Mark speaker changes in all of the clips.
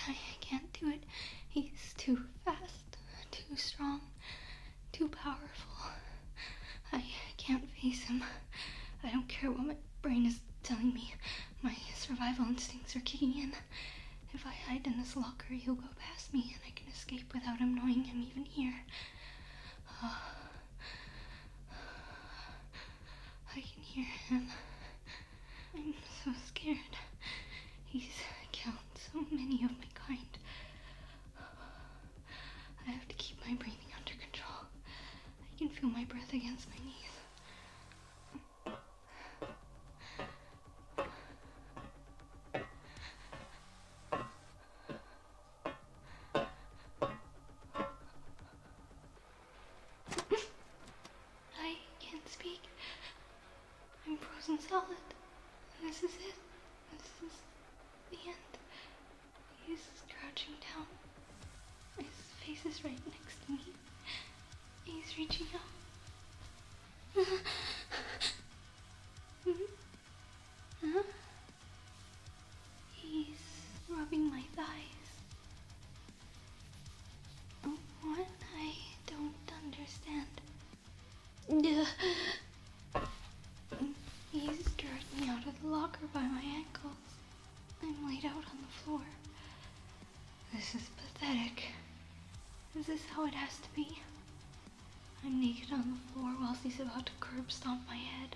Speaker 1: I can't do it. He's too fast, too strong, too powerful. I can't face him. I don't care what my brain is telling me. My survival instincts are kicking in. If I hide in this locker, he'll go past me, and I can escape without him knowing I'm even here. I can hear him. I'm so scared. He's killed so many of my kind. I have to keep my breathing under control. I can feel my breath against my knees. I can't speak. I'm frozen solid. This is it. This is the end. He's crouching down. His face is right next to me. He's reaching out. He's rubbing my thighs. What? I don't understand. He's dragged me out of the locker by my ankles. I'm laid out on the floor. This is pathetic. Is this how it has to be? I'm naked on the floor whilst he's about to curb stomp my head.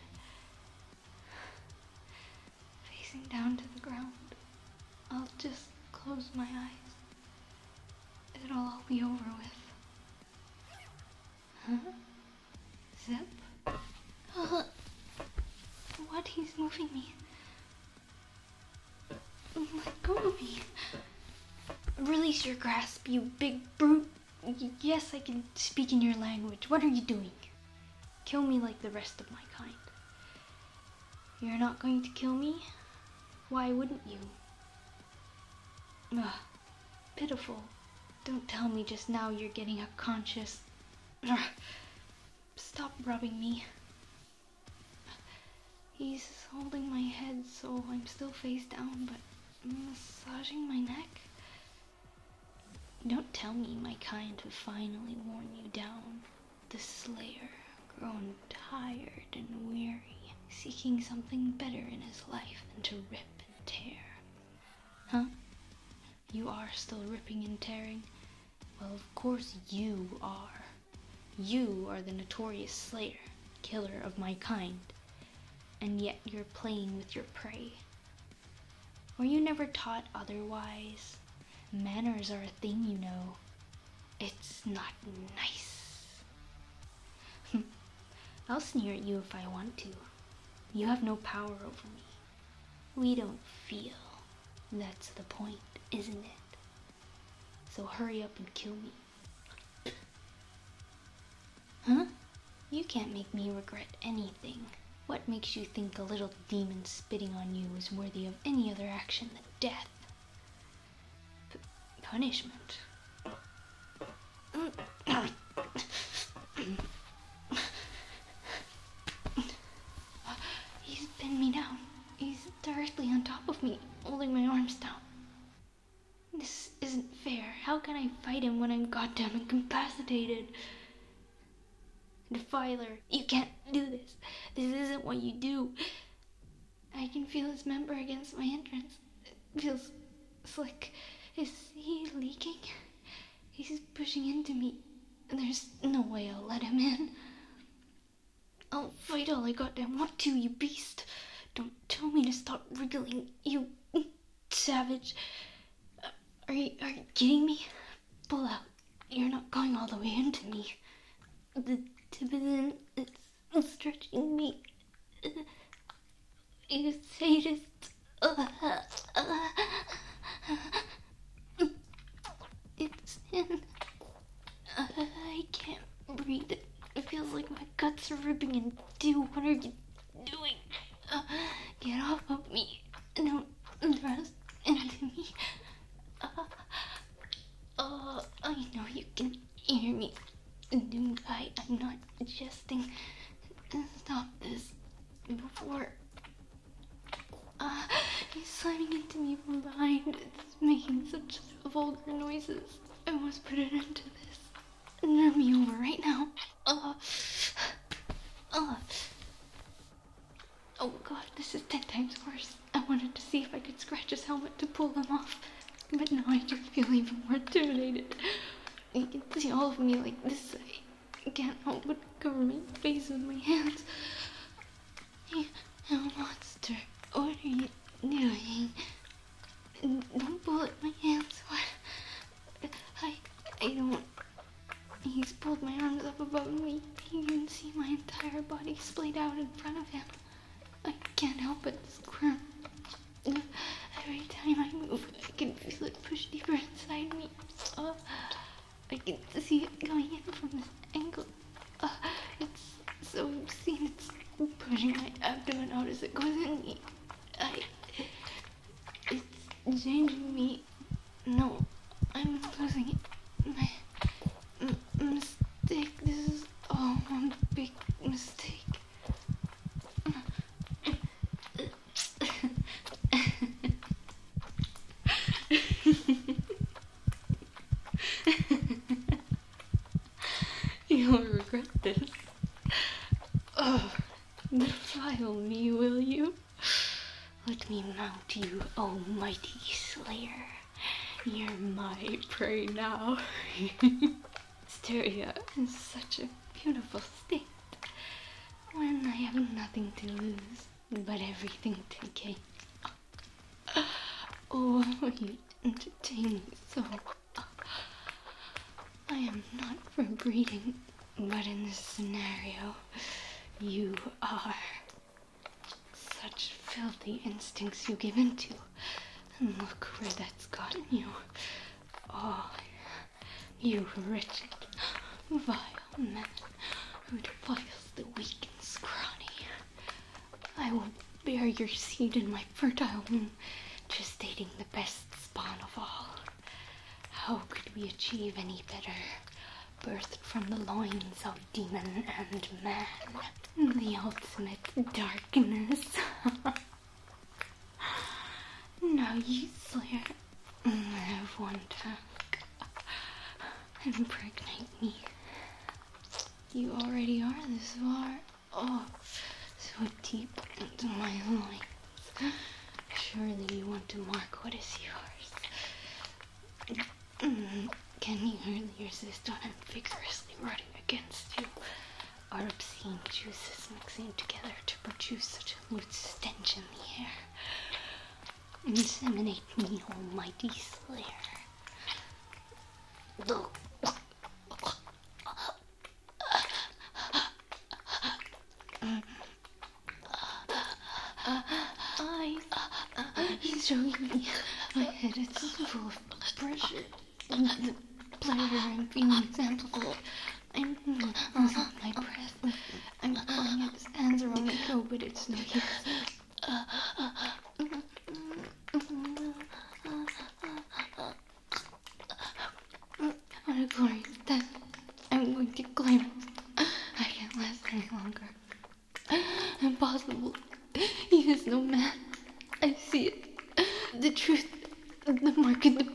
Speaker 1: Facing down to the ground. I'll just close my eyes. It'll all be over with. Huh? Zip? What? He's moving me. Let go of me. Release your grasp, you big brute. Yes, I can speak in your language. What are you doing? Kill me like the rest of my kind. You're not going to kill me? Why wouldn't you? Ugh, pitiful. Don't tell me just now you're getting a conscious... Ugh. Stop rubbing me. He's holding my head so I'm still face down, but massaging my neck? Don't tell me my kind have finally worn you down. The Slayer, grown tired and weary, seeking something better in his life than to rip and tear. Huh? You are still ripping and tearing? Well, of course you are. You are the notorious Slayer, killer of my kind. And yet you're playing with your prey. Were you never taught otherwise? Manners are a thing, you know. It's not nice. I'll sneer at you if I want to. You have no power over me. We don't feel. That's the point, isn't it? So hurry up and kill me. Huh? You can't make me regret anything. What makes you think a little demon spitting on you is worthy of any other action than death? Punishment. He's pinned me down. He's directly on top of me, holding my arms down. This isn't fair. How can I fight him when I'm goddamn incapacitated? Defiler, you can't do this. This isn't what you do. I can feel his member against my entrance. It feels slick. Is he leaking? He's pushing into me. There's no way I'll let him in. I'll fight all I goddamn want to, you beast. Don't tell me to stop wriggling, you savage. Are you kidding me? Pull out. You're not going all the way into me. The tip is in. It's stretching me. You sadist. It's in. I can't breathe. It feels like my guts are ripping in two. What are you doing? Get off of me. Don't thrust into me. I know you can hear me. Doomed guy, I'm not jesting. Stop this before. He's slamming into me from behind. It's making making such vulgar noises. I must put an end to this. Turn me over right now. Oh god, this is 10 times worse. I wanted to see if I could scratch his helmet to pull him off, but now I just feel even more intimidated. You can see all of me like this. I can't help but cover my face with my hands. You monster, what are you doing? Don't pull at my hands. What? I don't. He's pulled my arms up above me. You can see my entire body splayed out in front of him. I can't help but squirm. Every time I move, I can feel it push deeper inside me. I can see it going in from this angle. It's so obscene. It's pushing my abdomen out as it goes in me. It's changing me. No, I'm losing it. My mistake. This is all one big mistake. You'll regret this. Defile me, will you? Let me mount you, almighty slayer. You're my prey now. Hysteria is such a beautiful state, when I have nothing to lose, but everything to gain. Oh, you entertain me so. I am not for breeding, but in this scenario, you are. Such filthy instincts you give into, and look where that's gotten you. Oh, you wretched, vile man who defiles the weak and scrawny. I will bear your seed in my fertile womb, gestating the best spawn of all. How could we achieve any better? Birthed from the loins of demon and man, the ultimate darkness. Now you, Slayer, I have one task. Impregnate me. You already are this far. Oh, so deep into my loins. Surely you want to mark what is yours. Can you really resist when I'm vigorously rutting against you? Our obscene juices mixing together to produce such a lewd stench in the air. Inseminate me, almighty slayer. He's showing me my head is full of pressure. The pleasure I'm being amplified. I'm losing my breath. I'm pulling at his hands around my throat, but it's no use. What a glorious death. I'm going to claim it. I can't last any longer. Impossible. He is no man. I see it. The truth, the mark in the